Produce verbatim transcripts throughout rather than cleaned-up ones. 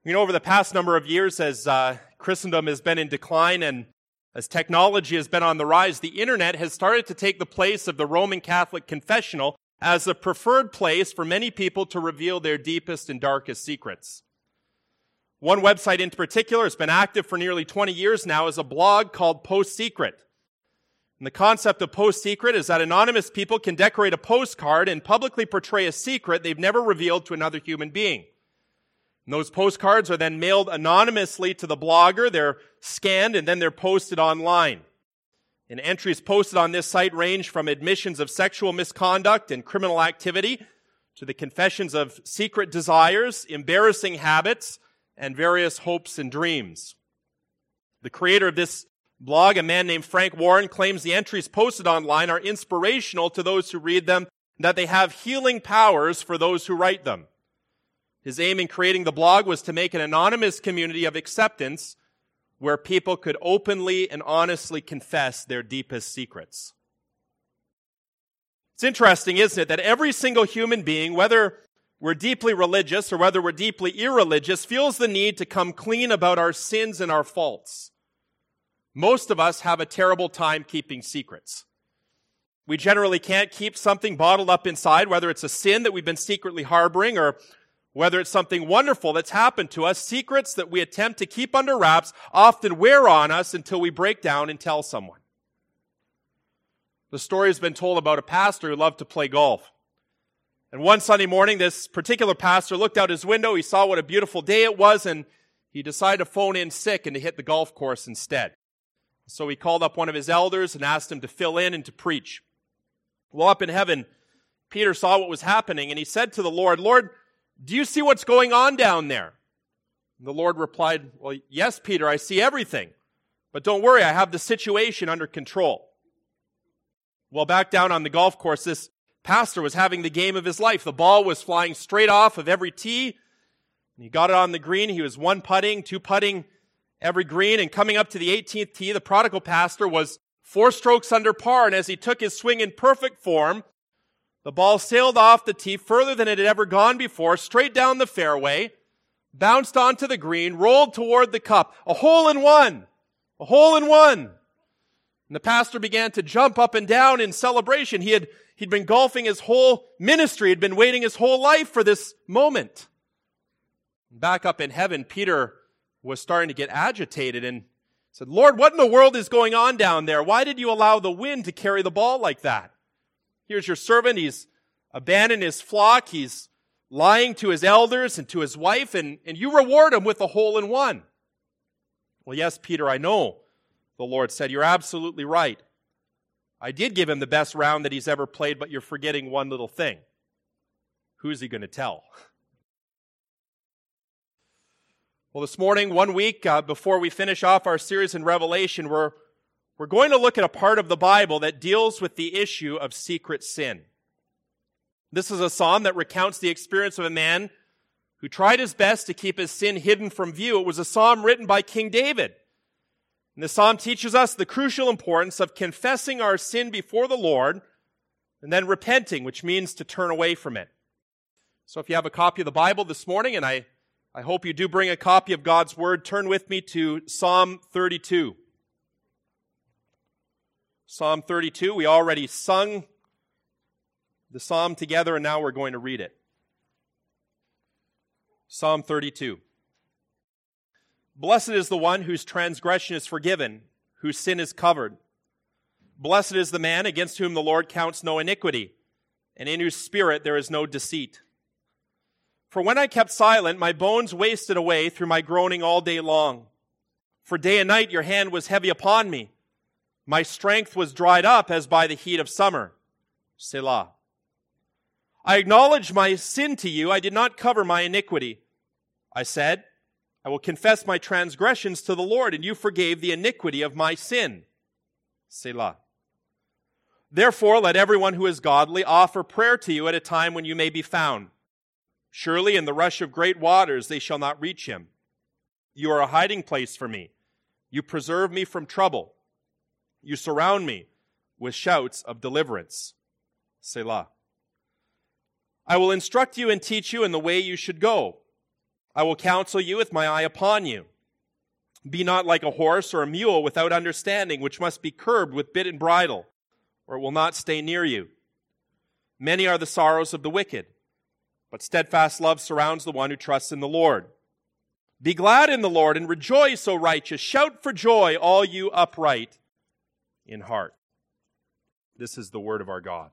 You know, over the past number of years, as uh, Christendom has been in decline and as technology has been on the rise, the internet has started to take the place of the Roman Catholic confessional as a preferred place for many people to reveal their deepest and darkest secrets. One website in particular has been active for nearly twenty years now as a blog called Post Secret. And the concept of Post Secret is that anonymous people can decorate a postcard and publicly portray a secret they've never revealed to another human being. And those postcards are then mailed anonymously to the blogger, they're scanned, and then they're posted online. And entries posted on this site range from admissions of sexual misconduct and criminal activity to the confessions of secret desires, embarrassing habits, and various hopes and dreams. The creator of this blog, a man named Frank Warren, claims the entries posted online are inspirational to those who read them, and that they have healing powers for those who write them. His aim in creating the blog was to make an anonymous community of acceptance where people could openly and honestly confess their deepest secrets. It's interesting, isn't it, that every single human being, whether we're deeply religious or whether we're deeply irreligious, feels the need to come clean about our sins and our faults. Most of us have a terrible time keeping secrets. We generally can't keep something bottled up inside, whether it's a sin that we've been secretly harboring or whether it's something wonderful that's happened to us. Secrets that we attempt to keep under wraps often wear on us until we break down and tell someone. The story has been told about a pastor who loved to play golf. And one Sunday morning, this particular pastor looked out his window, he saw what a beautiful day it was, and he decided to phone in sick and to hit the golf course instead. So he called up one of his elders and asked him to fill in and to preach. Well, up in heaven, Peter saw what was happening, and he said to the Lord, "Lord, do you see what's going on down there?" And the Lord replied, "Well, yes, Peter, I see everything. But don't worry, I have the situation under control." Well, back down on the golf course, this pastor was having the game of his life. The ball was flying straight off of every tee. And he got it on the green. He was one putting, two putting every green. And coming up to the eighteenth tee, the prodigal pastor was four strokes under par. And as he took his swing in perfect form, the ball sailed off the tee further than it had ever gone before, straight down the fairway, bounced onto the green, rolled toward the cup. A hole in one! A hole in one! And the pastor began to jump up and down in celebration. He had, he'd been golfing his whole ministry, had been waiting his whole life for this moment. Back up in heaven, Peter was starting to get agitated and said, "Lord, what in the world is going on down there? Why did you allow the wind to carry the ball like that? Here's your servant, he's abandoned his flock, he's lying to his elders and to his wife, and, and you reward him with a hole in one." "Well, yes, Peter, I know," the Lord said. "You're absolutely right. I did give him the best round that he's ever played, but you're forgetting one little thing. Who's he going to tell?" Well, this morning, one week uh, before we finish off our series in Revelation, we're We're going to look at a part of the Bible that deals with the issue of secret sin. This is a psalm that recounts the experience of a man who tried his best to keep his sin hidden from view. It was a psalm written by King David. And the psalm teaches us the crucial importance of confessing our sin before the Lord and then repenting, which means to turn away from it. So if you have a copy of the Bible this morning, and I, I hope you do bring a copy of God's Word, turn with me to Psalm thirty-two. Psalm thirty-two, we already sung the psalm together, and now we're going to read it. Psalm thirty-two. "Blessed is the one whose transgression is forgiven, whose sin is covered. Blessed is the man against whom the Lord counts no iniquity, and in whose spirit there is no deceit. For when I kept silent, my bones wasted away through my groaning all day long. For day and night your hand was heavy upon me. My strength was dried up as by the heat of summer. Selah. I acknowledged my sin to you. I did not cover my iniquity. I said, I will confess my transgressions to the Lord, and you forgave the iniquity of my sin. Selah. Therefore, let everyone who is godly offer prayer to you at a time when you may be found. Surely in the rush of great waters they shall not reach him. You are a hiding place for me. You preserve me from trouble. You surround me with shouts of deliverance. Selah. I will instruct you and teach you in the way you should go. I will counsel you with my eye upon you. Be not like a horse or a mule without understanding, which must be curbed with bit and bridle, or it will not stay near you. Many are the sorrows of the wicked, but steadfast love surrounds the one who trusts in the Lord. Be glad in the Lord and rejoice, O righteous. Shout for joy, all you upright in heart. This is the word of our God.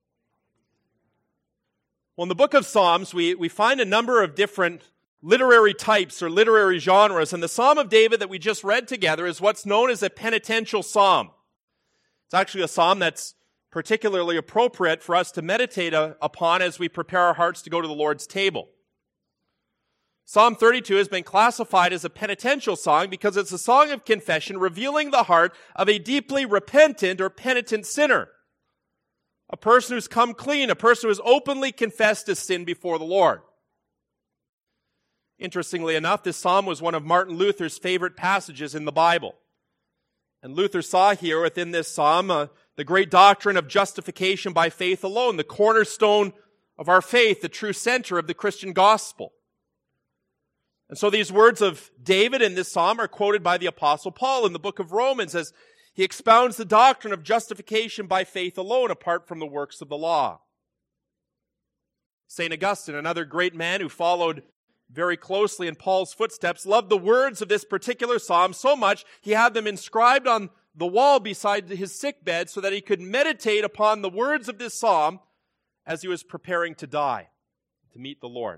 Well, in the book of Psalms, we, we find a number of different literary types or literary genres, and the Psalm of David that we just read together is what's known as a penitential psalm. It's actually a psalm that's particularly appropriate for us to meditate upon as we prepare our hearts to go to the Lord's table. Psalm thirty-two has been classified as a penitential song because it's a song of confession revealing the heart of a deeply repentant or penitent sinner. A person who's come clean, a person who has openly confessed his sin before the Lord. Interestingly enough, this psalm was one of Martin Luther's favorite passages in the Bible. And Luther saw here within this psalm uh, the great doctrine of justification by faith alone, the cornerstone of our faith, the true center of the Christian gospel. And so these words of David in this psalm are quoted by the Apostle Paul in the book of Romans as he expounds the doctrine of justification by faith alone, apart from the works of the law. Saint Augustine, another great man who followed very closely in Paul's footsteps, loved the words of this particular psalm so much he had them inscribed on the wall beside his sickbed so that he could meditate upon the words of this psalm as he was preparing to die, to meet the Lord.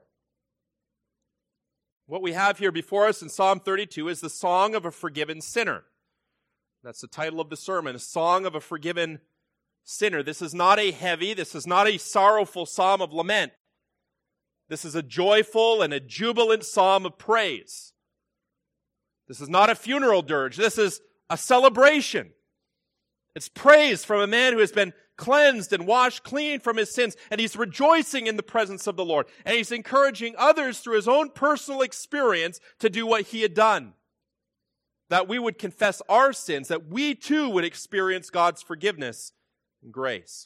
What we have here before us in Psalm thirty-two is the song of a forgiven sinner. That's the title of the sermon, a song of a forgiven sinner. This is not a heavy, this is not a sorrowful psalm of lament. This is a joyful and a jubilant psalm of praise. This is not a funeral dirge. This is a celebration. It's praise from a man who has been cleansed and washed clean from his sins, and he's rejoicing in the presence of the Lord. And he's encouraging others through his own personal experience to do what he had done. That we would confess our sins, that we too would experience God's forgiveness and grace.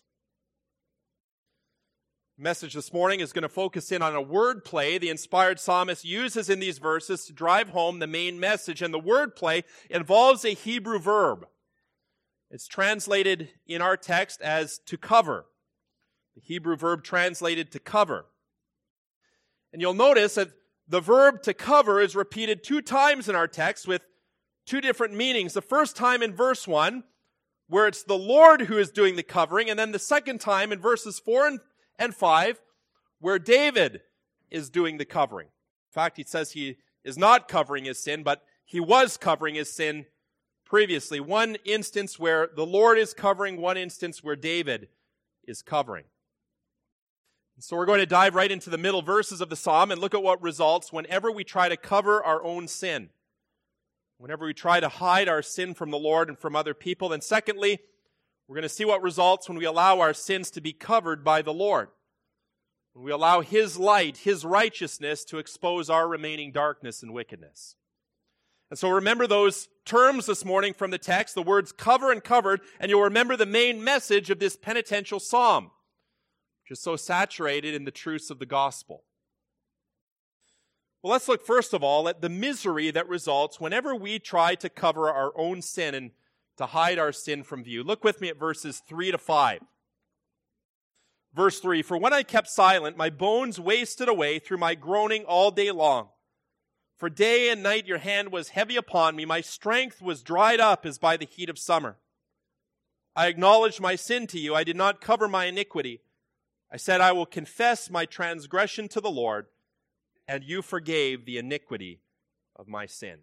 The message this morning is going to focus in on a word play the inspired psalmist uses in these verses to drive home the main message. And the word play involves a Hebrew verb. It's translated in our text as to cover. The Hebrew verb translated to cover. And you'll notice that the verb to cover is repeated two times in our text with two different meanings. The first time in verse one, where it's the Lord who is doing the covering, and then the second time in verses four and and five, where David is doing the covering. In fact, he says he is not covering his sin, but he was covering his sin previously. One instance where the Lord is covering, one instance where David is covering. And so we're going to dive right into the middle verses of the psalm and look at what results whenever we try to cover our own sin. Whenever we try to hide our sin from the Lord and from other people. And secondly, we're going to see what results when we allow our sins to be covered by the Lord. When we allow His light, His righteousness to expose our remaining darkness and wickedness. And so remember those terms this morning from the text, the words cover and covered, and you'll remember the main message of this penitential psalm, which is so saturated in the truths of the gospel. Well, let's look first of all at the misery that results whenever we try to cover our own sin and to hide our sin from view. Look with me at verses three to five. Verse three, for when I kept silent, my bones wasted away through my groaning all day long. For day and night your hand was heavy upon me. My strength was dried up as by the heat of summer. I acknowledged my sin to you. I did not cover my iniquity. I said, I will confess my transgression to the Lord, and you forgave the iniquity of my sin.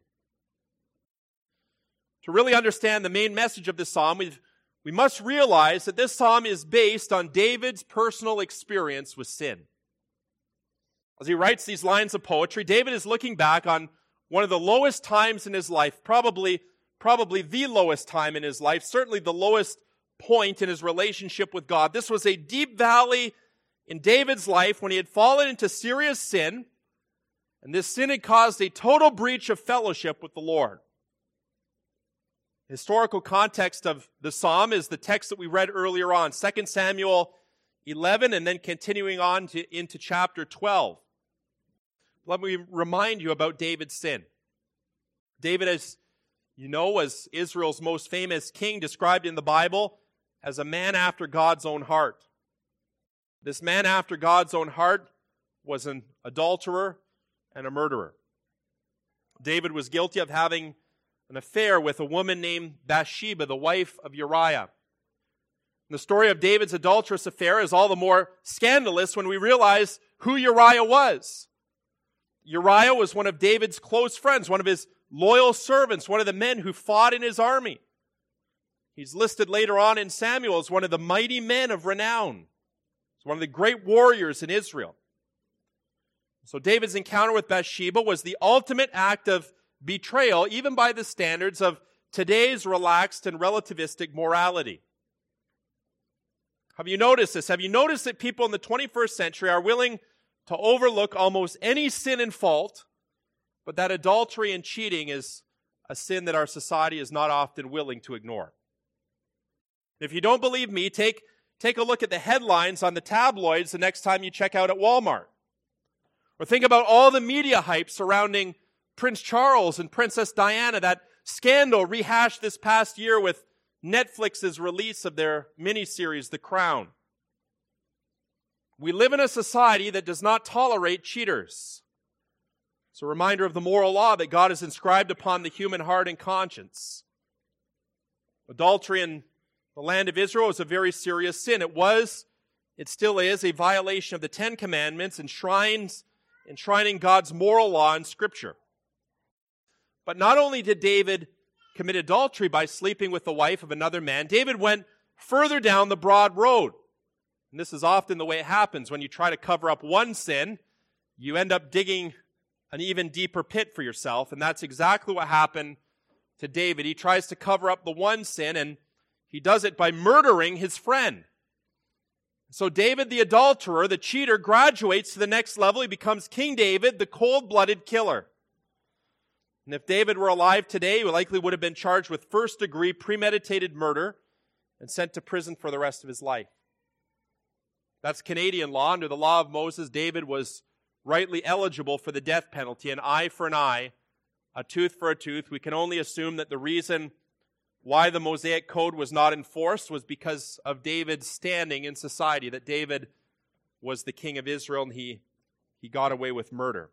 To really understand the main message of this psalm, we've, we must realize that this psalm is based on David's personal experience with sin. As he writes these lines of poetry, David is looking back on one of the lowest times in his life, probably, probably the lowest time in his life, certainly the lowest point in his relationship with God. This was a deep valley in David's life when he had fallen into serious sin, and this sin had caused a total breach of fellowship with the Lord. The historical context of the psalm is the text that we read earlier on, Second Samuel eleven, and then continuing on to, into chapter twelve. let me remind you about David's sin. David, as you know, was Israel's most famous king, described in the Bible as a man after God's own heart. This man after God's own heart was an adulterer and a murderer. David was guilty of having an affair with a woman named Bathsheba, the wife of Uriah. And the story of David's adulterous affair is all the more scandalous when we realize who Uriah was. Uriah was one of David's close friends, one of his loyal servants, one of the men who fought in his army. He's listed later on in Samuel as one of the mighty men of renown. He's one of the great warriors in Israel. So David's encounter with Bathsheba was the ultimate act of betrayal, even by the standards of today's relaxed and relativistic morality. Have you noticed this? Have you noticed that people in the twenty-first century are willing to overlook almost any sin and fault, but that adultery and cheating is a sin that our society is not often willing to ignore? If you don't believe me, take, take a look at the headlines on the tabloids the next time you check out at Walmart. Or think about all the media hype surrounding Prince Charles and Princess Diana, that scandal rehashed this past year with Netflix's release of their miniseries, The Crown. We live in a society that does not tolerate cheaters. It's a reminder of the moral law that God has inscribed upon the human heart and conscience. Adultery in the land of Israel is a very serious sin. It was, it still is, a violation of the Ten Commandments, enshrines, enshrining God's moral law in Scripture. But not only did David commit adultery by sleeping with the wife of another man, David went further down the broad road. And this is often the way it happens. When you try to cover up one sin, you end up digging an even deeper pit for yourself. And that's exactly what happened to David. He tries to cover up the one sin, and he does it by murdering his friend. So David, the adulterer, the cheater, graduates to the next level. He becomes King David, the cold-blooded killer. And if David were alive today, he likely would have been charged with first-degree premeditated murder and sent to prison for the rest of his life. That's Canadian law. Under the law of Moses, David was rightly eligible for the death penalty, an eye for an eye, a tooth for a tooth. We can only assume that the reason why the Mosaic Code was not enforced was because of David's standing in society, that David was the king of Israel and he, he got away with murder.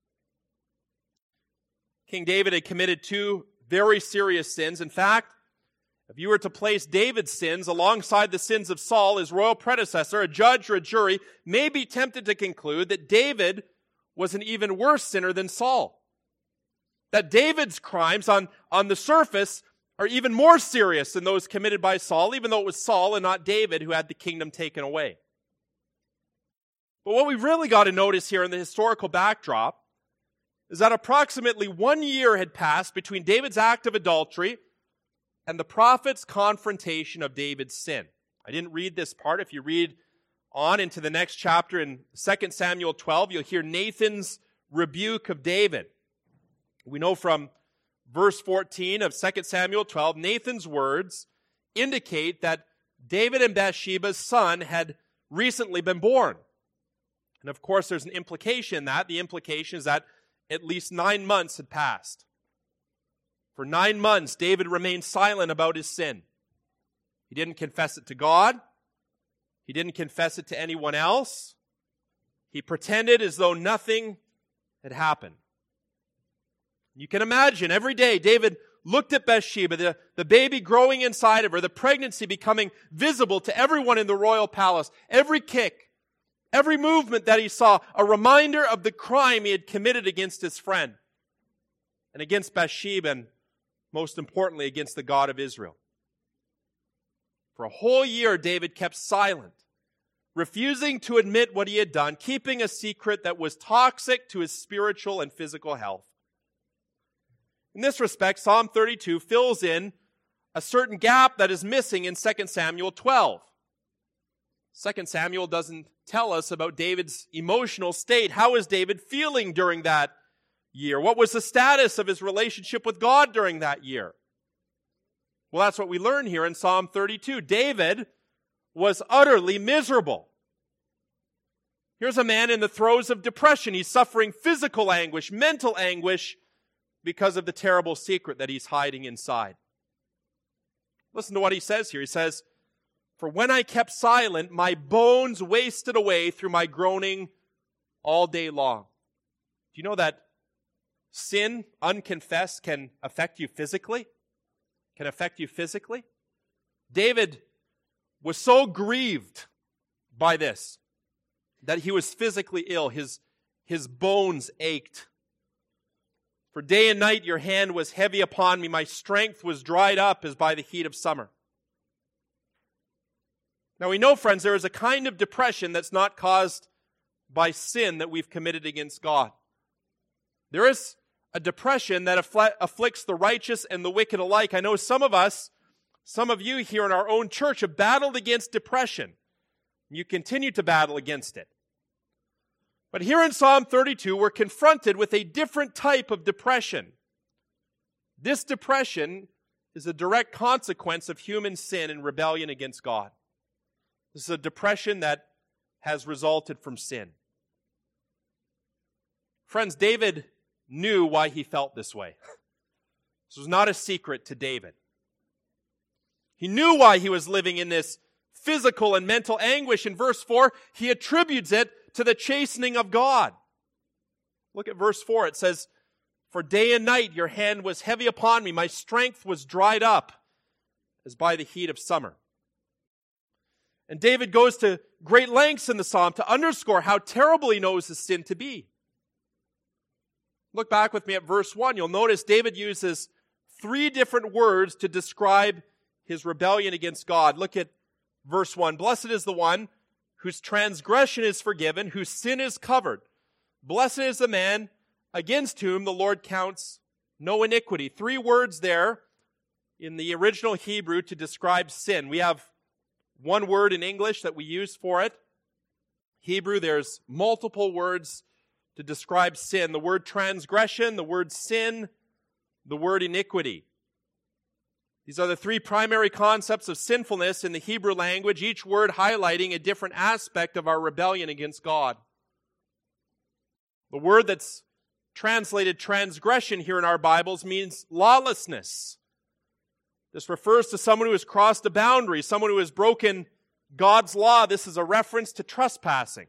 King David had committed two very serious sins. In fact, if you were to place David's sins alongside the sins of Saul, his royal predecessor, a judge or a jury may be tempted to conclude that David was an even worse sinner than Saul. That David's crimes on, on the surface are even more serious than those committed by Saul, even though it was Saul and not David who had the kingdom taken away. But what we really got to notice here in the historical backdrop is that approximately one year had passed between David's act of adultery and the prophet's confrontation of David's sin. I didn't read this part. If you read on into the next chapter in Second Samuel twelve, you'll hear Nathan's rebuke of David. We know from verse fourteen of Second Samuel twelve, Nathan's words indicate that David and Bathsheba's son had recently been born. And of course, there's an implication in that. The implication is that at least nine months had passed. For nine months, David remained silent about his sin. He didn't confess it to God. He didn't confess it to anyone else. He pretended as though nothing had happened. You can imagine every day David looked at Bathsheba, the, the baby growing inside of her, the pregnancy becoming visible to everyone in the royal palace. Every kick, every movement that he saw, a reminder of the crime he had committed against his friend and against Bathsheba, and most importantly, against the God of Israel. For a whole year, David kept silent, refusing to admit what he had done, keeping a secret that was toxic to his spiritual and physical health. In this respect, Psalm thirty-two fills in a certain gap that is missing in Second Samuel twelve. Second Samuel doesn't tell us about David's emotional state. How was David feeling during that year? What was the status of his relationship with God during that year? Well, that's what we learn here in Psalm thirty-two. David was utterly miserable. Here's a man in the throes of depression. He's suffering physical anguish, mental anguish, because of the terrible secret that he's hiding inside. Listen to what he says here. He says, "For when I kept silent, my bones wasted away through my groaning all day long." Do you know that sin, unconfessed, can affect you physically? Can affect you physically? David was so grieved by this that he was physically ill. His, his bones ached. "For day and night your hand was heavy upon me. My strength was dried up as by the heat of summer." Now we know, friends, there is a kind of depression that's not caused by sin that we've committed against God. There is a depression that affl- afflicts the righteous and the wicked alike. I know some of us, some of you here in our own church have battled against depression. You continue to battle against it. But here in Psalm thirty-two, we're confronted with a different type of depression. This depression is a direct consequence of human sin and rebellion against God. This is a depression that has resulted from sin. Friends, David knew why he felt this way. This was not a secret to David. He knew why he was living in this physical and mental anguish. In verse four, he attributes it to the chastening of God. Look at verse four. It says, "For day and night your hand was heavy upon me. My strength was dried up as by the heat of summer." And David goes to great lengths in the psalm to underscore how terrible he knows his sin to be. Look back with me at verse one. You'll notice David uses three different words to describe his rebellion against God. Look at verse one. "Blessed is the one whose transgression is forgiven, whose sin is covered. Blessed is the man against whom the Lord counts no iniquity." Three words there in the original Hebrew to describe sin. We have one word in English that we use for it. Hebrew, there's multiple words to describe sin. The word transgression, the word sin, the word iniquity. These are the three primary concepts of sinfulness in the Hebrew language, each word highlighting a different aspect of our rebellion against God. The word that's translated transgression here in our Bibles means lawlessness. This refers to someone who has crossed a boundary, someone who has broken God's law. This is a reference to trespassing.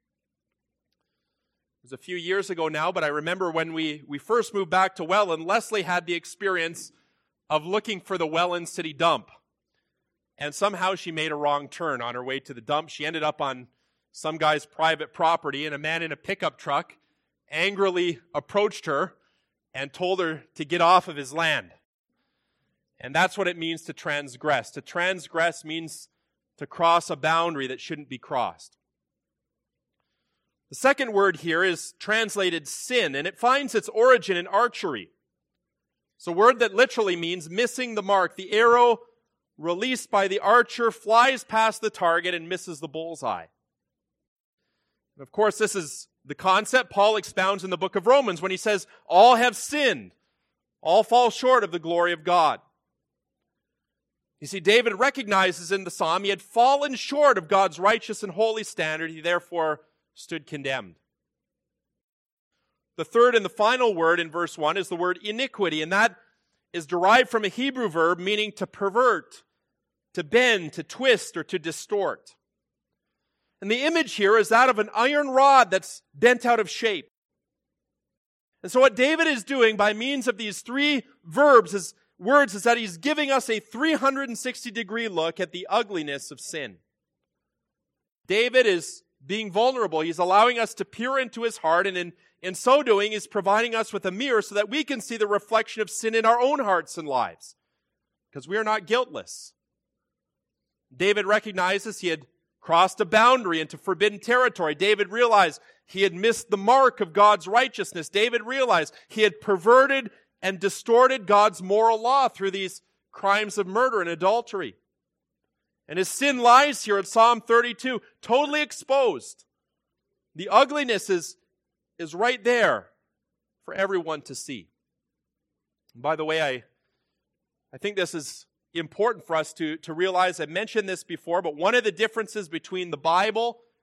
It was a few years ago now, but I remember when we, we first moved back to Welland, Leslie had the experience of looking for the Welland City dump. And somehow she made a wrong turn on her way to the dump. She ended up on some guy's private property, and a man in a pickup truck angrily approached her and told her to get off of his land. And that's what it means to transgress. To transgress means to cross a boundary that shouldn't be crossed. The second word here is translated sin, and it finds its origin in archery. It's a word that literally means missing the mark. The arrow released by the archer flies past the target and misses the bullseye. And of course, this is the concept Paul expounds in the book of Romans when he says, "All have sinned. All fall short of the glory of God." You see, David recognizes in the psalm he had fallen short of God's righteous and holy standard. He therefore stood condemned. The third and the final word in verse one is the word iniquity, and that is derived from a Hebrew verb meaning to pervert, to bend, to twist, or to distort. And the image here is that of an iron rod that's bent out of shape. And so what David is doing by means of these three verbs, is words, is that he's giving us a three hundred sixty degree look at the ugliness of sin. David is being vulnerable. He's allowing us to peer into his heart, and in, in so doing, he's providing us with a mirror so that we can see the reflection of sin in our own hearts and lives, because we are not guiltless. David recognizes he had crossed a boundary into forbidden territory. David realized he had missed the mark of God's righteousness. David realized he had perverted and distorted God's moral law through these crimes of murder and adultery. And his sin lies here in Psalm thirty-two, totally exposed. The ugliness is, is right there for everyone to see. And by the way, I, I think this is important for us to, to realize. I mentioned this before, but one of the differences between the Bible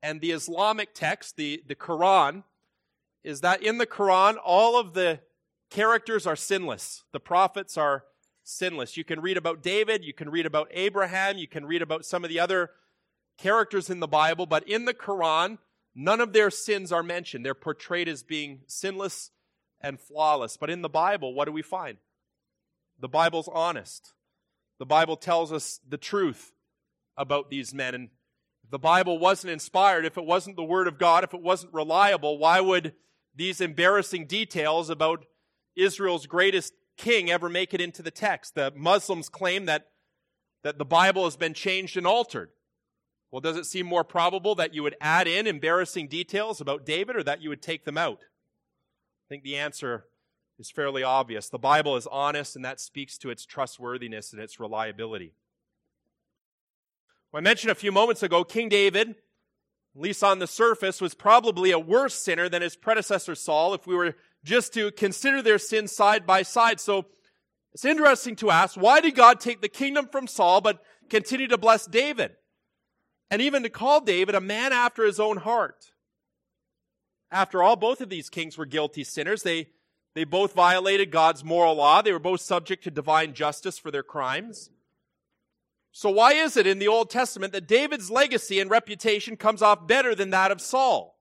and the Islamic text, the, the Quran, is that in the Quran, all of the characters are sinless. The prophets are sinless. You can read about David, you can read about Abraham, you can read about some of the other characters in the Bible, but in the Quran, none of their sins are mentioned. They're portrayed as being sinless and flawless. But in the Bible, what do we find? The Bible's honest. The Bible tells us the truth about these men. And if the Bible wasn't inspired, if it wasn't the Word of God, if it wasn't reliable, why would these embarrassing details about Israel's greatest king ever make it into the text? The Muslims claim that, that the Bible has been changed and altered. Well, does it seem more probable that you would add in embarrassing details about David or that you would take them out? I think the answer is fairly obvious. The Bible is honest, and that speaks to its trustworthiness and its reliability. Well, I mentioned a few moments ago, King David, at least on the surface, was probably a worse sinner than his predecessor Saul if we were just to consider their sins side by side. So it's interesting to ask, why did God take the kingdom from Saul but continue to bless David? And even to call David a man after his own heart. After all, both of these kings were guilty sinners. They, they both violated God's moral law. They were both subject to divine justice for their crimes. So why is it in the Old Testament that David's legacy and reputation comes off better than that of Saul?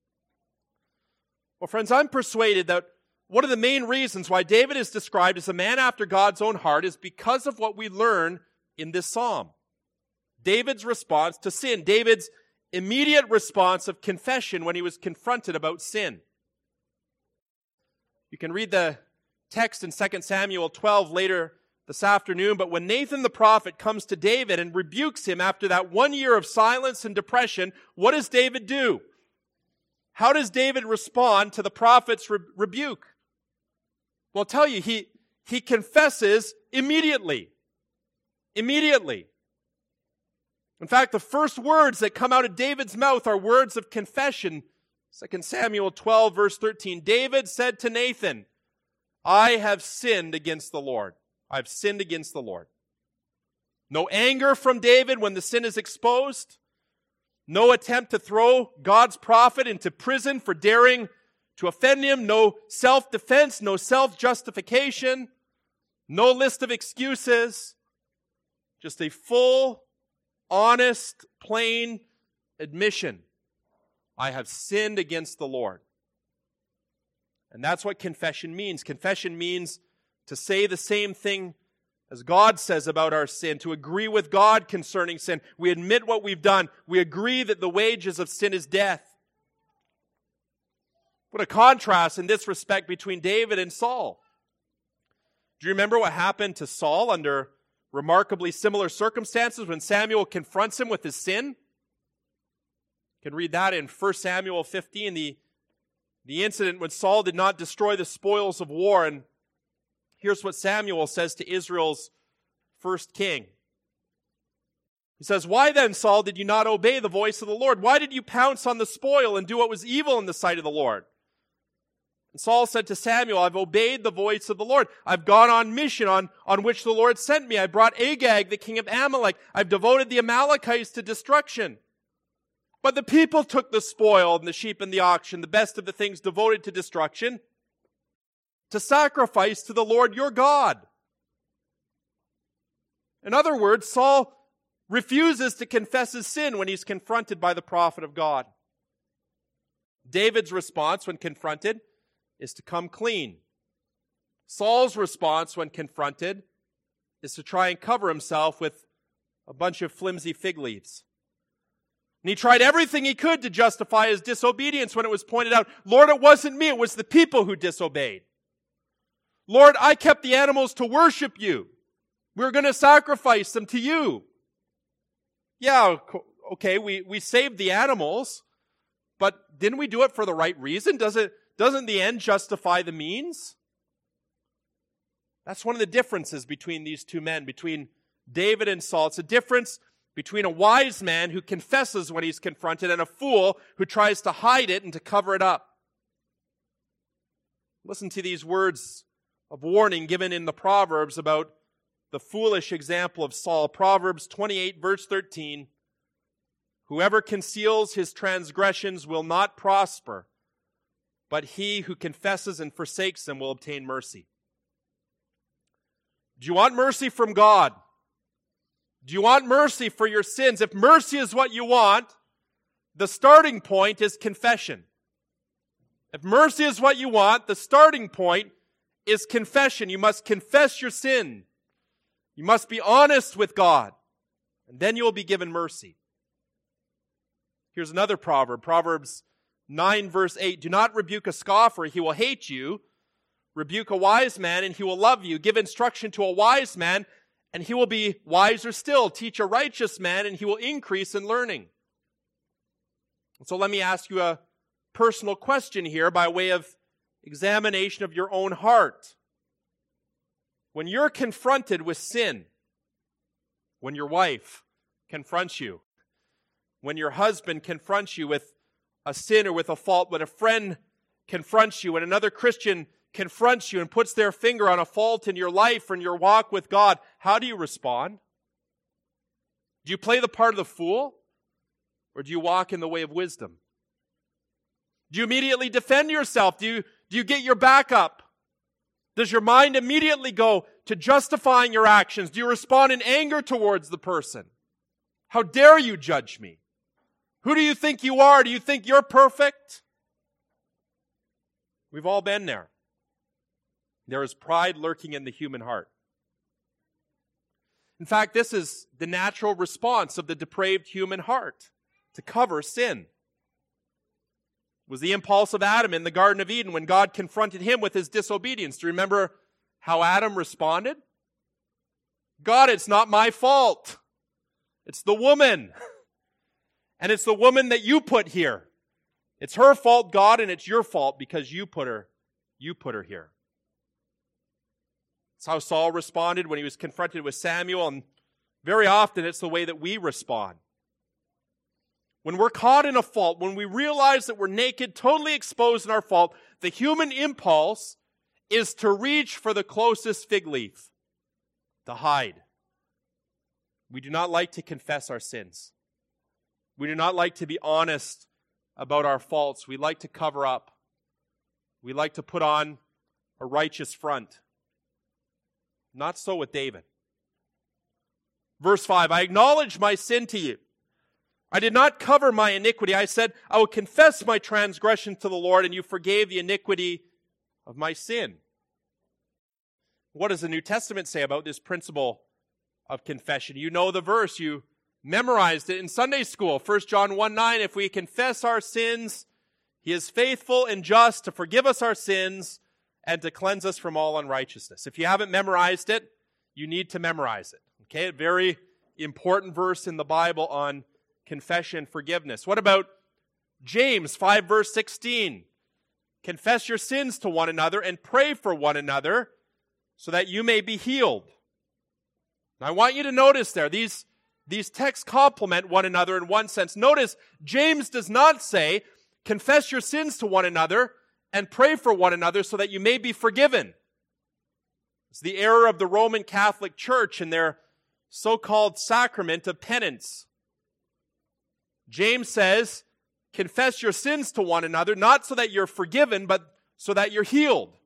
Well, friends, I'm persuaded that one of the main reasons why David is described as a man after God's own heart is because of what we learn in this psalm. David's response to sin, David's immediate response of confession when he was confronted about sin. You can read the text in Second Samuel twelve later this afternoon, but when Nathan the prophet comes to David and rebukes him after that one year of silence and depression, what does David do? How does David respond to the prophet's re- rebuke? Well, I'll tell you, he, he confesses immediately. Immediately. In fact, the first words that come out of David's mouth are words of confession. Second Samuel twelve, verse thirteen. David said to Nathan, I have sinned against the Lord. I've sinned against the Lord. No anger from David when the sin is exposed. No attempt to throw God's prophet into prison for daring to offend him. No self-defense, no self-justification. No list of excuses. Just a full, honest, plain admission. I have sinned against the Lord. And that's what confession means. Confession means to say the same thing as God says about our sin, to agree with God concerning sin. We admit what we've done. We agree that the wages of sin is death. What a contrast in this respect between David and Saul. Do you remember what happened to Saul under remarkably similar circumstances when Samuel confronts him with his sin? You can read that in First Samuel fifteen, the, the incident when Saul did not destroy the spoils of war. And here's what Samuel says to Israel's first king. He says, why then, Saul, did you not obey the voice of the Lord? Why did you pounce on the spoil and do what was evil in the sight of the Lord? And Saul said to Samuel, I've obeyed the voice of the Lord. I've gone on mission on, on which the Lord sent me. I brought Agag, the king of Amalek. I've devoted the Amalekites to destruction. But the people took the spoil and the sheep and the oxen, the best of the things devoted to destruction, to sacrifice to the Lord your God. In other words, Saul refuses to confess his sin when he's confronted by the prophet of God. David's response when confronted is to come clean. Saul's response when confronted is to try and cover himself with a bunch of flimsy fig leaves. And he tried everything he could to justify his disobedience when it was pointed out, Lord, it wasn't me, it was the people who disobeyed. Lord, I kept the animals to worship you. We were going to sacrifice them to you. Yeah, okay, we, we saved the animals, but didn't we do it for the right reason? Does it, doesn't the end justify the means? That's one of the differences between these two men, between David and Saul. It's a difference between a wise man who confesses when he's confronted and a fool who tries to hide it and to cover it up. Listen to these words of warning given in the Proverbs about the foolish example of Saul. Proverbs twenty-eight, verse thirteen. Whoever conceals his transgressions will not prosper, but he who confesses and forsakes them will obtain mercy. Do you want mercy from God? Do you want mercy for your sins? If mercy is what you want, the starting point is confession. If mercy is what you want, the starting point is confession. You must confess your sin. You must be honest with God, and then you will be given mercy. Here's another proverb, Proverbs nine verse eight. Do not rebuke a scoffer, he will hate you. Rebuke a wise man, and he will love you. Give instruction to a wise man, and he will be wiser still. Teach a righteous man, and he will increase in learning. So let me ask you a personal question here by way of examination of your own heart. When you're confronted with sin, when your wife confronts you, when your husband confronts you with a sin or with a fault, when a friend confronts you, when another Christian confronts you and puts their finger on a fault in your life or in your walk with God, how do you respond? Do you play the part of the fool, or do you walk in the way of wisdom? Do you immediately defend yourself? Do you, do you get your back up? Does your mind immediately go to justifying your actions? Do you respond in anger towards the person? How dare you judge me? Who do you think you are? Do you think you're perfect? We've all been there. There is pride lurking in the human heart. In fact, this is the natural response of the depraved human heart, to cover sin. It was the impulse of Adam in the Garden of Eden when God confronted him with his disobedience. Do you remember how Adam responded? God, it's not my fault. It's the woman. And it's the woman that you put here. It's her fault, God, and it's your fault because you put her, you put her here. It's how Saul responded when he was confronted with Samuel, and very often it's the way that we respond. When we're caught in a fault, when we realize that we're naked, totally exposed in our fault, the human impulse is to reach for the closest fig leaf, to hide. We do not like to confess our sins. We do not like to be honest about our faults. We like to cover up. We like to put on a righteous front. Not so with David. Verse five, I acknowledge my sin to you. I did not cover my iniquity. I said, I will confess my transgression to the Lord, and you forgave the iniquity of my sin. What does the New Testament say about this principle of confession? You know the verse. You memorized it in Sunday school. First John one nine, if we confess our sins, he is faithful and just to forgive us our sins and to cleanse us from all unrighteousness. If you haven't memorized it, you need to memorize it. Okay, a very important verse in the Bible on confession, forgiveness. What about James five verse sixteen? Confess your sins to one another and pray for one another so that you may be healed. Now, I want you to notice there, these, these texts complement one another in one sense. Notice, James does not say, confess your sins to one another and pray for one another so that you may be forgiven. It's the error of the Roman Catholic Church in their so-called sacrament of penance. James says, confess your sins to one another, not so that you're forgiven, but so that you're healed.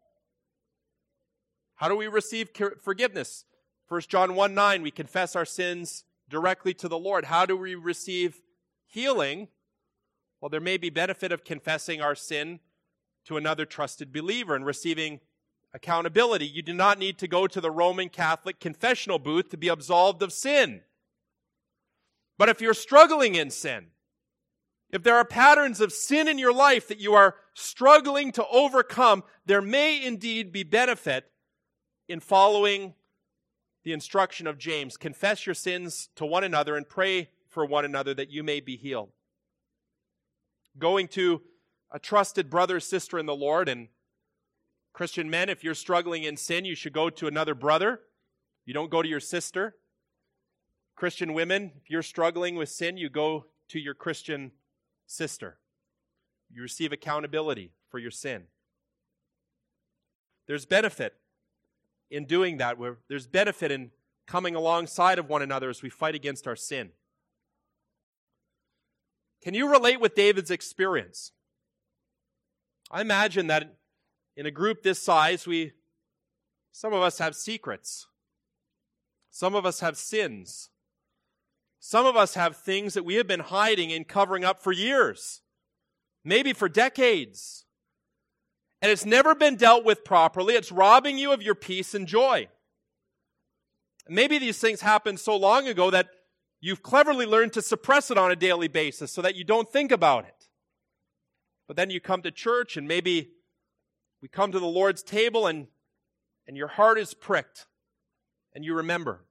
How do we receive forgiveness? First John one nine, we confess our sins directly to the Lord. How do we receive healing? Well, there may be benefit of confessing our sin to another trusted believer and receiving accountability. You do not need to go to the Roman Catholic confessional booth to be absolved of sin. But if you're struggling in sin, if there are patterns of sin in your life that you are struggling to overcome, there may indeed be benefit in following the instruction of James. Confess your sins to one another and pray for one another that you may be healed. Going to a trusted brother or sister in the Lord, and Christian men, if you're struggling in sin, you should go to another brother. You don't go to your sister. Christian women, if you're struggling with sin, you go to your Christian sister. You receive accountability for your sin. There's benefit in doing that. Where there's benefit in coming alongside of one another as we fight against our sin. Can you relate with David's experience? I imagine that in a group this size, we, some of us have secrets. Some of us have sins. Some of us have things that we have been hiding and covering up for years, maybe for decades. And it's never been dealt with properly. It's robbing you of your peace and joy. Maybe these things happened so long ago that you've cleverly learned to suppress it on a daily basis so that you don't think about it. But then you come to church and maybe we come to the Lord's table and, and your heart is pricked and you remember.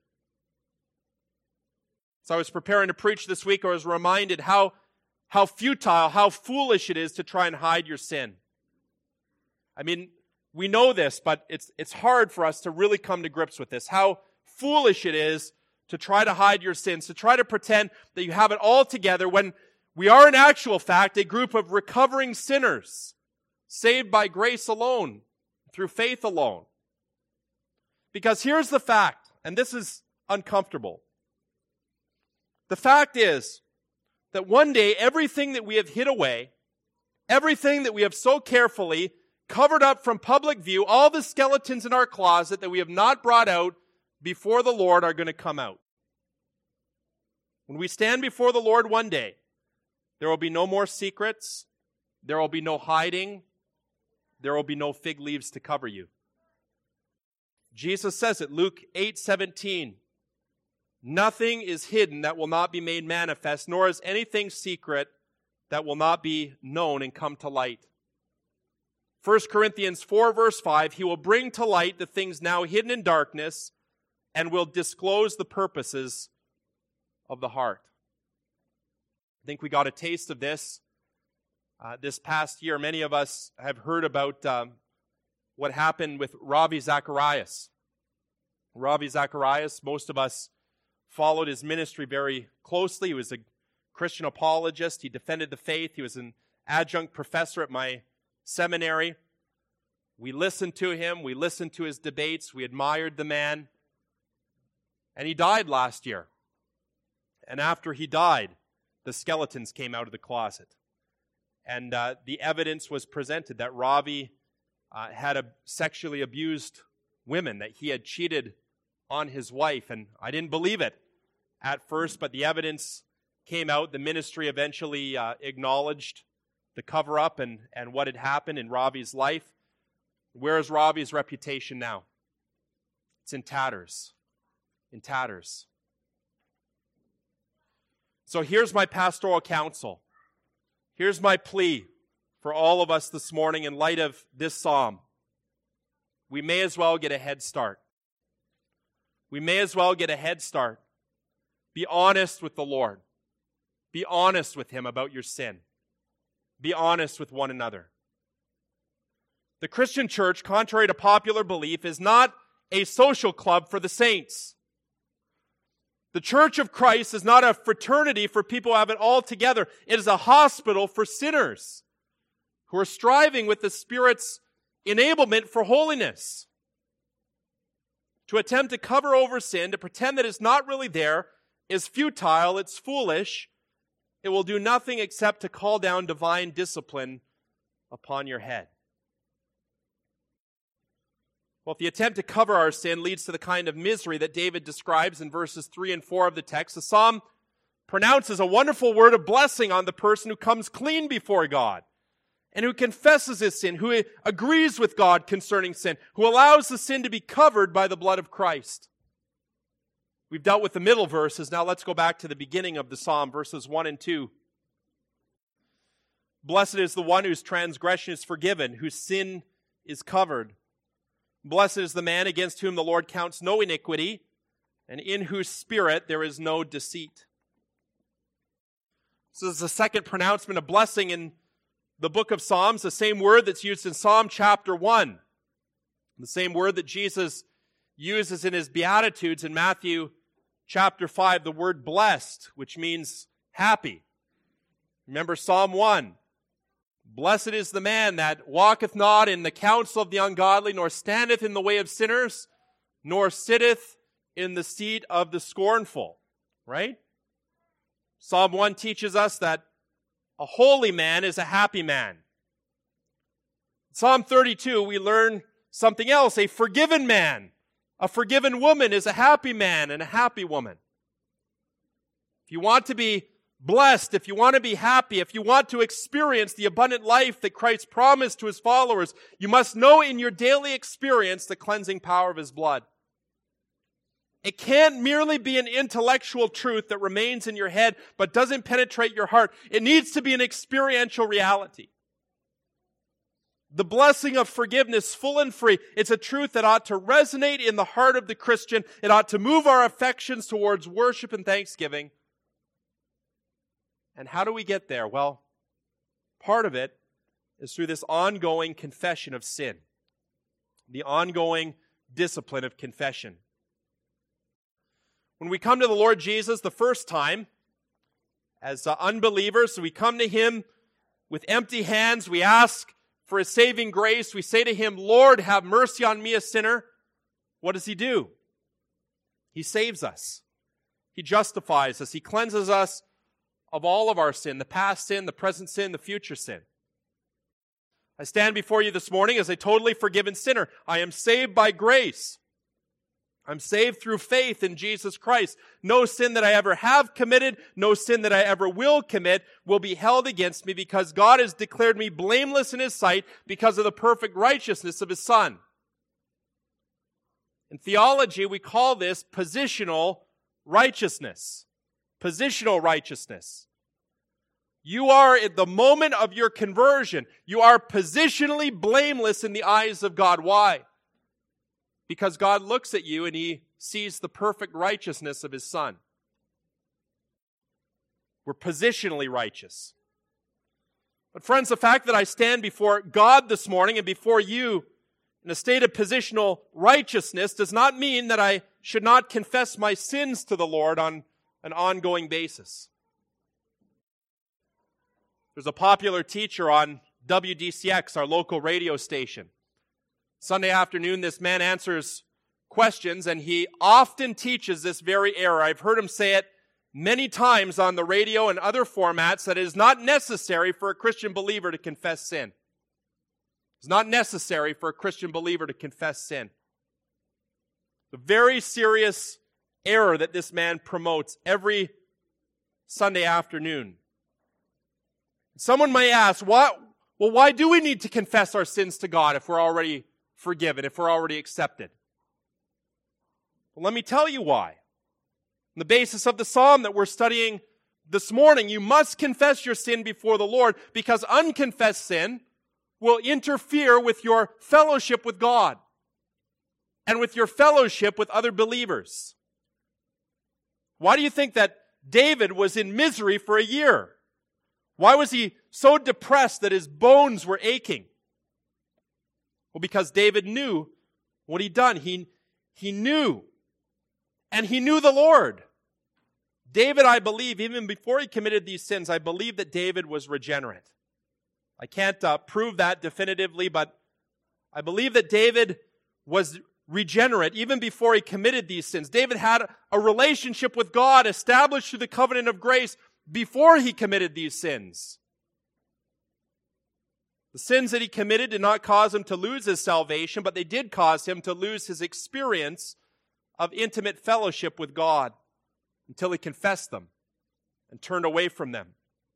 So I was preparing to preach this week, I was reminded how, how futile, how foolish it is to try and hide your sin. I mean, we know this, but it's, it's hard for us to really come to grips with this. How foolish it is to try to hide your sins, to try to pretend that you have it all together when we are in actual fact a group of recovering sinners, saved by grace alone, through faith alone. Because here's the fact, and this is uncomfortable. The fact is that one day everything that we have hid away, everything that we have so carefully covered up from public view, all the skeletons in our closet that we have not brought out before the Lord are going to come out. When we stand before the Lord one day, there will be no more secrets. There will be no hiding. There will be no fig leaves to cover you. Jesus says it, Luke eight seventeen. Nothing is hidden that will not be made manifest, nor is anything secret that will not be known and come to light. First Corinthians four verse five, He will bring to light the things now hidden in darkness and will disclose the purposes of the heart. I think we got a taste of this uh, this past year. Many of us have heard about um, what happened with Ravi Zacharias. Ravi Zacharias, most of us followed his ministry very closely. He was a Christian apologist. He defended the faith. He was an adjunct professor at my seminary. We listened to him. We listened to his debates. We admired the man. And he died last year. And after he died, the skeletons came out of the closet. And uh, the evidence was presented that Ravi uh, had a sexually abused women, that he had cheated on his wife. And I didn't believe it at first, but the evidence came out. The ministry eventually uh, acknowledged the cover-up and, and what had happened in Ravi's life. Where is Ravi's reputation now? It's in tatters. In tatters. So here's my pastoral counsel. Here's my plea for all of us this morning in light of this psalm. We may as well get a head start. We may as well get a head start. Be honest with the Lord. Be honest with Him about your sin. Be honest with one another. The Christian church, contrary to popular belief, is not a social club for the saints. The Church of Christ is not a fraternity for people who have it all together. It is a hospital for sinners who are striving with the Spirit's enablement for holiness. To attempt to cover over sin, to pretend that it's not really there, is futile, it's foolish. It will do nothing except to call down divine discipline upon your head. Well, if the attempt to cover our sin leads to the kind of misery that David describes in verses three and four of the text, the psalm pronounces a wonderful word of blessing on the person who comes clean before God and who confesses his sin, who agrees with God concerning sin, who allows the sin to be covered by the blood of Christ. We've dealt with the middle verses. Now let's go back to the beginning of the psalm, verses one and two. Blessed is the one whose transgression is forgiven, whose sin is covered. Blessed is the man against whom the Lord counts no iniquity, and in whose spirit there is no deceit. So this is the second pronouncement of blessing in the book of Psalms, the same word that's used in Psalm chapter one. The same word that Jesus uses in his Beatitudes in Matthew chapter five, the word blessed, which means happy. Remember Psalm one. Blessed is the man that walketh not in the counsel of the ungodly, nor standeth in the way of sinners, nor sitteth in the seat of the scornful. Right? Psalm one teaches us that A holy man is a happy man. Psalm thirty-two, we learn something else. A forgiven man, a forgiven woman is a happy man and a happy woman. If you want to be blessed, if you want to be happy, if you want to experience the abundant life that Christ promised to his followers, you must know in your daily experience the cleansing power of his blood. It can't merely be an intellectual truth that remains in your head but doesn't penetrate your heart. It needs to be an experiential reality. The blessing of forgiveness, full and free, it's a truth that ought to resonate in the heart of the Christian. It ought to move our affections towards worship and thanksgiving. And how do we get there? Well, part of it is through this ongoing confession of sin, the ongoing discipline of confession. When we come to the Lord Jesus the first time, as uh, unbelievers, we come to him with empty hands. We ask for his saving grace. We say to him, Lord, have mercy on me, a sinner. What does he do? He saves us. He justifies us. He cleanses us of all of our sin, the past sin, the present sin, the future sin. I stand before you this morning as a totally forgiven sinner. I am saved by grace. I'm saved through faith in Jesus Christ. No sin that I ever have committed, no sin that I ever will commit will be held against me because God has declared me blameless in his sight because of the perfect righteousness of his Son. In theology, we call this positional righteousness. Positional righteousness. You are, at the moment of your conversion, you are positionally blameless in the eyes of God. Why? Because God looks at you and he sees the perfect righteousness of his Son. We're positionally righteous. But friends, the fact that I stand before God this morning and before you in a state of positional righteousness does not mean that I should not confess my sins to the Lord on an ongoing basis. There's a popular teacher on W D C X, our local radio station. Sunday afternoon, this man answers questions, and he often teaches this very error. I've heard him say it many times on the radio and other formats that it is not necessary for a Christian believer to confess sin. It's not necessary for a Christian believer to confess sin. The very serious error that this man promotes every Sunday afternoon. Someone may ask, what, well, why do we need to confess our sins to God if we're already forgiven, if we're already accepted? Well, let me tell you why. On the basis of the psalm that we're studying this morning, you must confess your sin before the Lord because unconfessed sin will interfere with your fellowship with God and with your fellowship with other believers. Why do you think that David was in misery for a year? Why was he so depressed that his bones were aching? Well, because David knew what he'd done. He, he knew. And he knew the Lord. David, I believe, even before he committed these sins, I believe that David was regenerate. I can't uh, prove that definitively, but I believe that David was regenerate even before he committed these sins. David had a relationship with God established through the covenant of grace before he committed these sins. The sins that he committed did not cause him to lose his salvation, but they did cause him to lose his experience of intimate fellowship with God until he confessed them and turned away from them.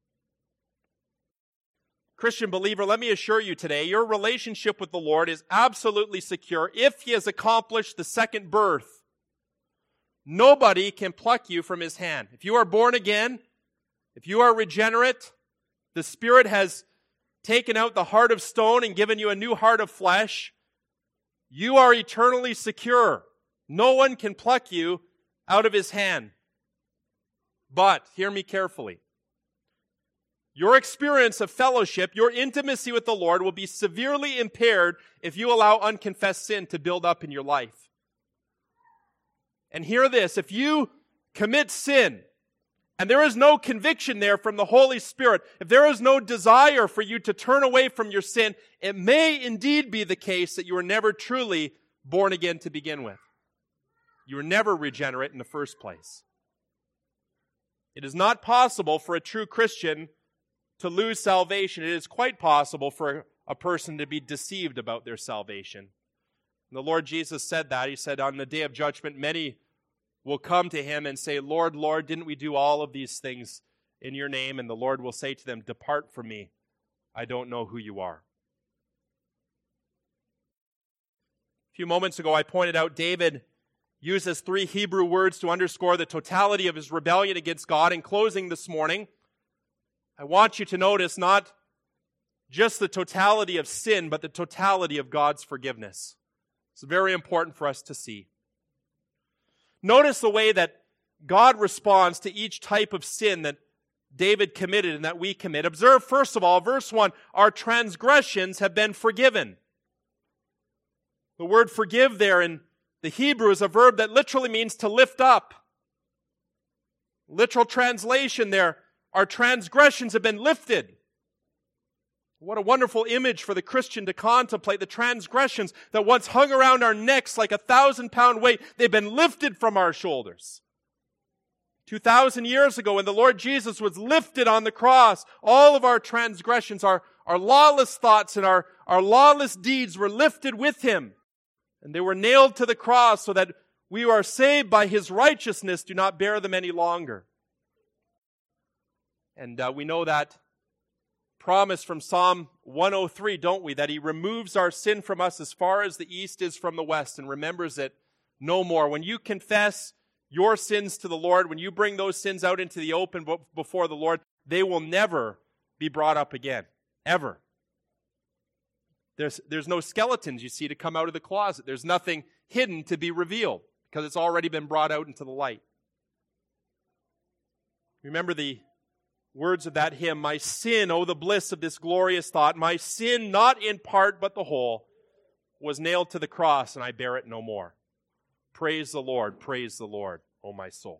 Christian believer, let me assure you today, your relationship with the Lord is absolutely secure if he has accomplished the second birth. Nobody can pluck you from his hand. If you are born again, if you are regenerate, the Spirit has taken out the heart of stone and given you a new heart of flesh, you are eternally secure. No one can pluck you out of his hand. But, hear me carefully, your experience of fellowship, your intimacy with the Lord will be severely impaired if you allow unconfessed sin to build up in your life. And hear this, if you commit sin, and there is no conviction there from the Holy Spirit, if there is no desire for you to turn away from your sin, it may indeed be the case that you were never truly born again to begin with. You were never regenerate in the first place. It is not possible for a true Christian to lose salvation, it is quite possible for a person to be deceived about their salvation. And the Lord Jesus said that. He said, on the day of judgment, many will come to him and say, Lord, Lord, didn't we do all of these things in your name? And the Lord will say to them, depart from me. I don't know who you are. A few moments ago, I pointed out David uses three Hebrew words to underscore the totality of his rebellion against God. In closing this morning, I want you to notice not just the totality of sin, but the totality of God's forgiveness. It's very important for us to see. Notice the way that God responds to each type of sin that David committed and that we commit. Observe, first of all, verse one, our transgressions have been forgiven. The word forgive there in the Hebrew is a verb that literally means to lift up. Literal translation there, our transgressions have been lifted. What a wonderful image for the Christian to contemplate. The transgressions that once hung around our necks like a thousand pound weight, they've been lifted from our shoulders. Two thousand years ago, when the Lord Jesus was lifted on the cross, all of our transgressions, our, our lawless thoughts and our, our lawless deeds were lifted with him. And they were nailed to the cross so that we who are saved by his righteousness do not bear them any longer. And uh, we know that promise from Psalm one oh three, don't we? That he removes our sin from us as far as the east is from the west and remembers it no more. When you confess your sins to the Lord, when you bring those sins out into the open before the Lord, they will never be brought up again. Ever. There's, there's no skeletons, you see, to come out of the closet. There's nothing hidden to be revealed because it's already been brought out into the light. Remember the words of that hymn, my sin, oh the bliss of this glorious thought, my sin, not in part but the whole, was nailed to the cross and I bear it no more. Praise the Lord, praise the Lord, O my soul.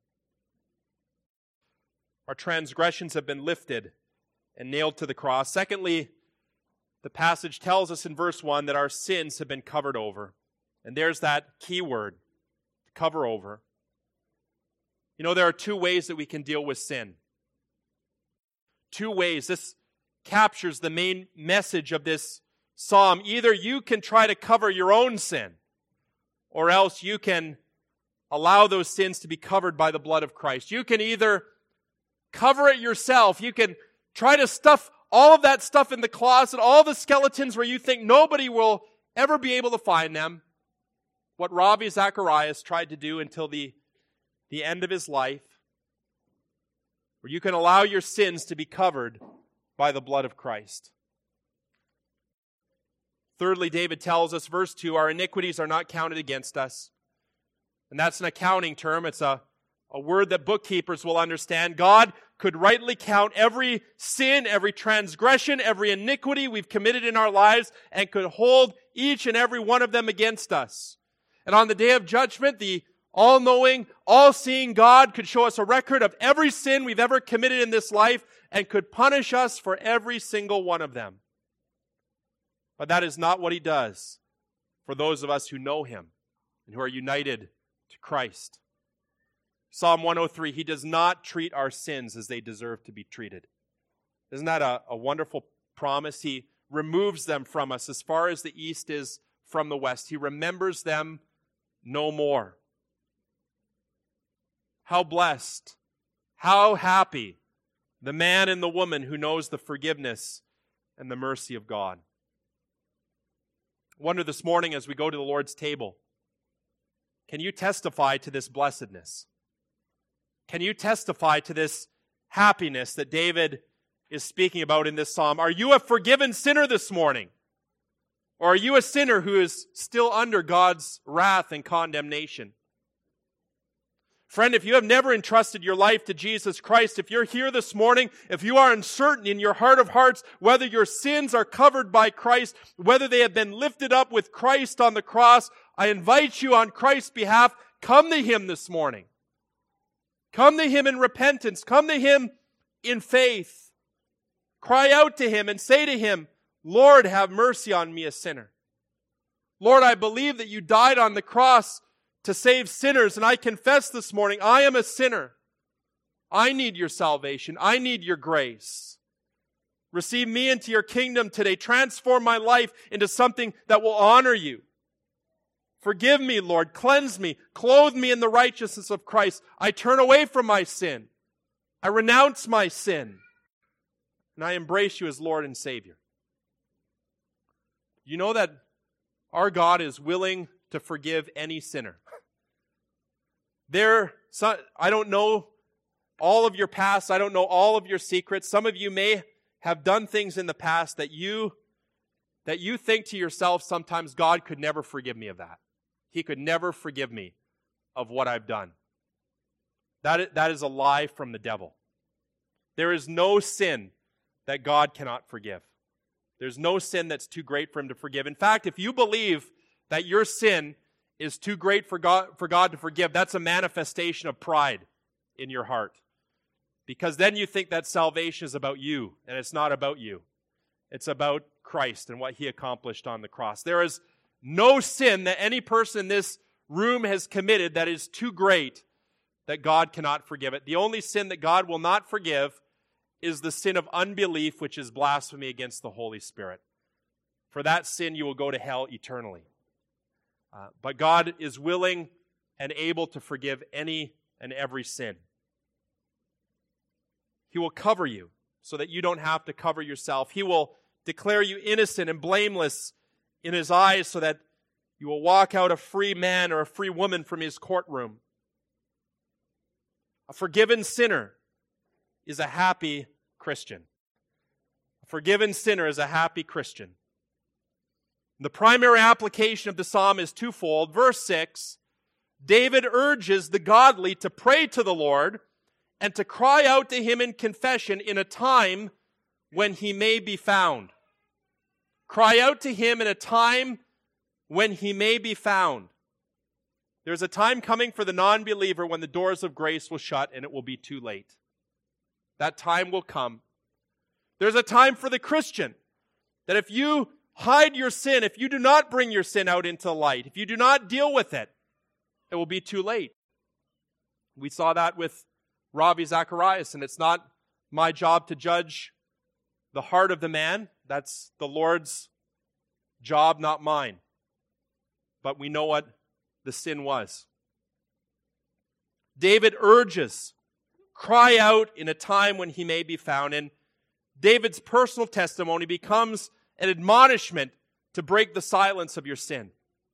Our transgressions have been lifted and nailed to the cross. Secondly, the passage tells us in verse one that our sins have been covered over. And there's that key word, cover over. You know, there are two ways that we can deal with sin. Two ways. This captures the main message of this psalm. Either you can try to cover your own sin, or else you can allow those sins to be covered by the blood of Christ. You can either cover it yourself. You can try to stuff all of that stuff in the closet, all the skeletons where you think nobody will ever be able to find them. What Ravi Zacharias tried to do until the, the end of his life. Where you can allow your sins to be covered by the blood of Christ. Thirdly, David tells us, verse two, our iniquities are not counted against us. And that's an accounting term. It's a, a word that bookkeepers will understand. God could rightly count every sin, every transgression, every iniquity we've committed in our lives, and could hold each and every one of them against us. And on the day of judgment, the all-knowing, all-seeing God could show us a record of every sin we've ever committed in this life and could punish us for every single one of them. But that is not what he does for those of us who know him and who are united to Christ. Psalm one oh three, he does not treat our sins as they deserve to be treated. Isn't that a, a wonderful promise? He removes them from us as far as the east is from the west. He remembers them no more. How blessed, how happy the man and the woman who knows the forgiveness and the mercy of God. I wonder this morning as we go to the Lord's table, can you testify to this blessedness? Can you testify to this happiness that David is speaking about in this psalm? Are you a forgiven sinner this morning? Or are you a sinner who is still under God's wrath and condemnation? Friend, if you have never entrusted your life to Jesus Christ, if you're here this morning, if you are uncertain in your heart of hearts whether your sins are covered by Christ, whether they have been lifted up with Christ on the cross, I invite you on Christ's behalf, come to him this morning. Come to him in repentance. Come to him in faith. Cry out to him and say to him, Lord, have mercy on me, a sinner. Lord, I believe that you died on the cross to save sinners, and I confess this morning, I am a sinner. I need your salvation. I need your grace. Receive me into your kingdom today. Transform my life into something that will honor you. Forgive me, Lord. Cleanse me. Clothe me in the righteousness of Christ. I turn away from my sin. I renounce my sin. And I embrace you as Lord and Savior. You know that our God is willing to forgive any sinner. There, I don't know all of your past. I don't know all of your secrets. Some of you may have done things in the past that you, that you think to yourself sometimes, God could never forgive me of that. He could never forgive me of what I've done. That, that is a lie from the devil. There is no sin that God cannot forgive. There's no sin that's too great for him to forgive. In fact, if you believe that your sin is too great for God, for God to forgive, that's a manifestation of pride in your heart. Because then you think that salvation is about you, and it's not about you. It's about Christ and what he accomplished on the cross. There is no sin that any person in this room has committed that is too great that God cannot forgive it. The only sin that God will not forgive is the sin of unbelief, which is blasphemy against the Holy Spirit. For that sin, you will go to hell eternally. Uh, but God is willing and able to forgive any and every sin. He will cover you so that you don't have to cover yourself. He will declare you innocent and blameless in his eyes so that you will walk out a free man or a free woman from his courtroom. A forgiven sinner is a happy Christian. A forgiven sinner is a happy Christian. The primary application of the psalm is twofold. Verse six, David urges the godly to pray to the Lord and to cry out to him in confession in a time when he may be found. Cry out to him in a time when he may be found. There's a time coming for the non-believer when the doors of grace will shut and it will be too late. That time will come. There's a time for the Christian that if you hide your sin, if you do not bring your sin out into the light, if you do not deal with it, it will be too late. We saw that with Ravi Zacharias, and it's not my job to judge the heart of the man. That's the Lord's job, not mine. But we know what the sin was. David urges, cry out in a time when he may be found. And David's personal testimony becomes an admonishment to break the silence of your sin.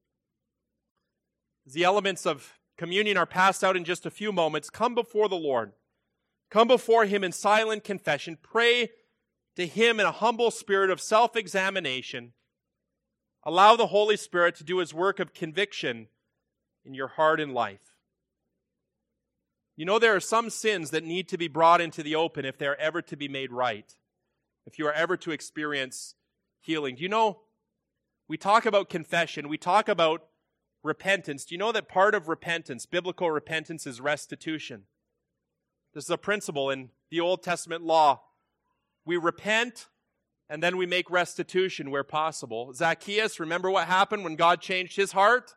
As the elements of communion are passed out in just a few moments, come before the Lord. Come before him in silent confession. Pray to him in a humble spirit of self-examination. Allow the Holy Spirit to do his work of conviction in your heart and life. You know, there are some sins that need to be brought into the open if they are ever to be made right, if you are ever to experience healing. Do you know, we talk about confession, we talk about repentance. Do you know that part of repentance, biblical repentance, is restitution? This is a principle in the Old Testament law. We repent and then we make restitution where possible. Zacchaeus, remember what happened when God changed his heart?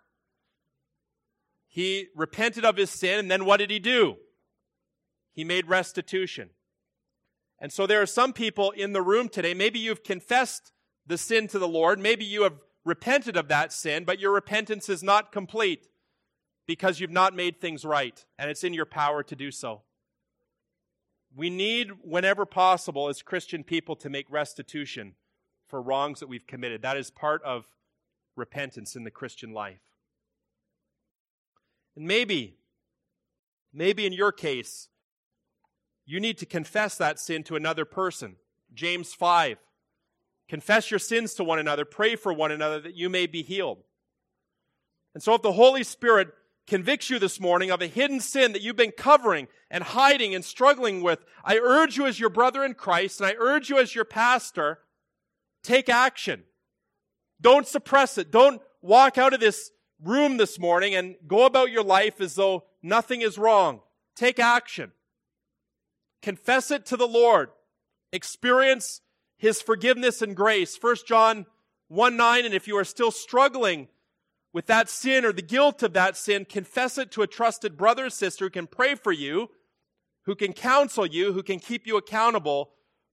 He repented of his sin, and then what did he do? He made restitution. And so there are some people in the room today, maybe you've confessed the sin to the Lord, maybe you have repented of that sin, but your repentance is not complete because you've not made things right, and it's in your power to do so. We need, whenever possible, as Christian people, to make restitution for wrongs that we've committed. That is part of repentance in the Christian life. And maybe, maybe in your case, you need to confess that sin to another person. James five, confess your sins to one another, pray for one another that you may be healed. And so if the Holy Spirit convicts you this morning of a hidden sin that you've been covering and hiding and struggling with, I urge you as your brother in Christ, and I urge you as your pastor, take action. Don't suppress it. Don't walk out of this room this morning and go about your life as though nothing is wrong. Take action. Confess it to the Lord. Experience his forgiveness and grace. First John one nine, and if you are still struggling with that sin or the guilt of that sin, confess it to a trusted brother or sister who can pray for you, who can counsel you, who can keep you accountable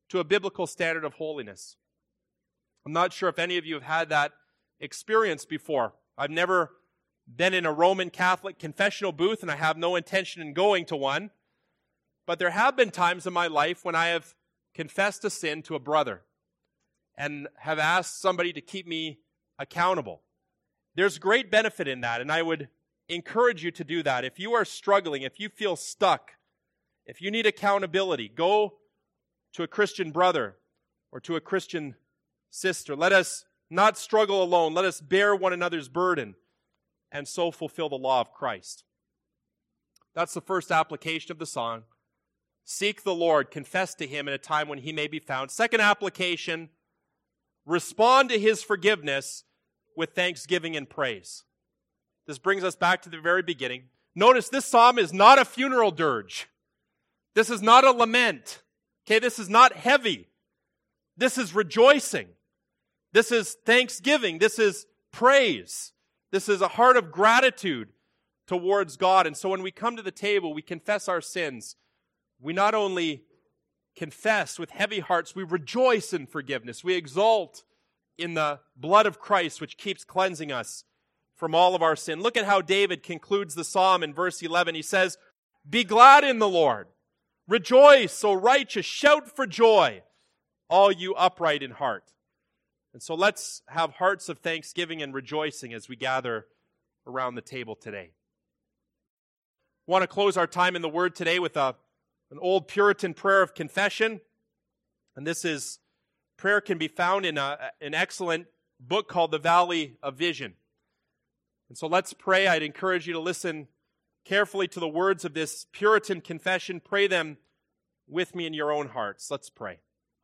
to a biblical standard of holiness. I'm not sure if any of you have had that experience before. I've never been in a Roman Catholic confessional booth, and I have no intention in going to one. But there have been times in my life when I have confessed a sin to a brother and have asked somebody to keep me accountable. There's great benefit in that, and I would encourage you to do that. If you are struggling, if you feel stuck, if you need accountability, go to a Christian brother or to a Christian sister. Let us not struggle alone. Let us bear one another's burden and so fulfill the law of Christ. That's the first application of the song. Seek the Lord, confess to Him in a time when He may be found. Second application, respond to His forgiveness with thanksgiving and praise. This brings us back to the very beginning. Notice this psalm is not a funeral dirge. This is not a lament. Okay, this is not heavy. This is rejoicing. This is thanksgiving. This is praise. This is a heart of gratitude towards God. And so when we come to the table, we confess our sins. We not only confess with heavy hearts, we rejoice in forgiveness. We exult in the blood of Christ, which keeps cleansing us from all of our sin. Look at how David concludes the psalm in verse eleven. He says, "Be glad in the Lord. Rejoice, O righteous. Shout for joy, all you upright in heart." And so let's have hearts of thanksgiving and rejoicing as we gather around the table today. I want to close our time in the Word today with a, an old Puritan prayer of confession. And this is, prayer can be found in a, an excellent book called The Valley of Vision. And so let's pray. I'd encourage you to listen carefully to the words of this Puritan confession. Pray them with me in your own hearts. Let's pray.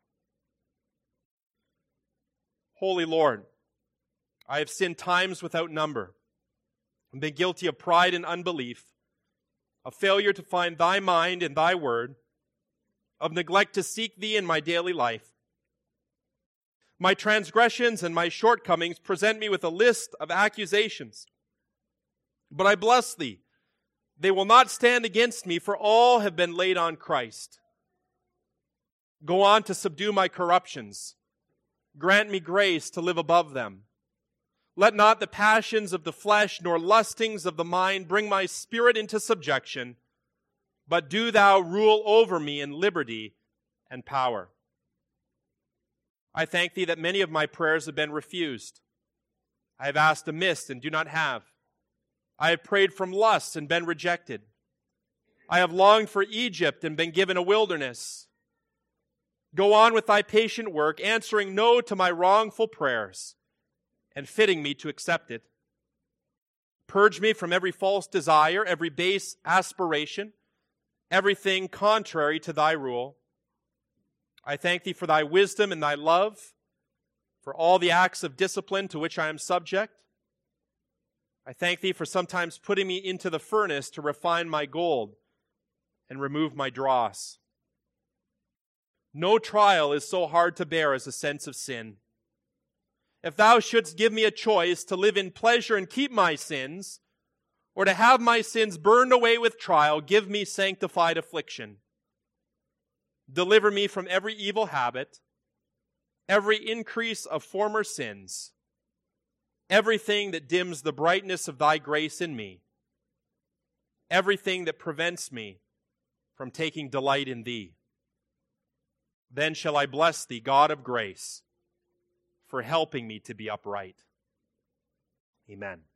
Holy Lord, I have sinned times without number and been guilty of pride and unbelief, of failure to find Thy mind in Thy word, of neglect to seek Thee in my daily life. My transgressions and my shortcomings present me with a list of accusations. But I bless Thee. They will not stand against me, for all have been laid on Christ. Go on to subdue my corruptions. Grant me grace to live above them. Let not the passions of the flesh nor lustings of the mind bring my spirit into subjection, but do Thou rule over me in liberty and power. I thank Thee that many of my prayers have been refused. I have asked amiss and do not have. I have prayed from lust and been rejected. I have longed for Egypt and been given a wilderness. Go on with Thy patient work, answering no to my wrongful prayers and fitting me to accept it. Purge me from every false desire, every base aspiration, everything contrary to Thy rule. I thank Thee for Thy wisdom and Thy love, for all the acts of discipline to which I am subject. I thank Thee for sometimes putting me into the furnace to refine my gold and remove my dross. No trial is so hard to bear as a sense of sin. If Thou shouldst give me a choice to live in pleasure and keep my sins, or to have my sins burned away with trial, give me sanctified affliction. Deliver me from every evil habit, every increase of former sins, everything that dims the brightness of Thy grace in me, everything that prevents me from taking delight in Thee. Then shall I bless Thee, God of grace, for helping me to be upright. Amen.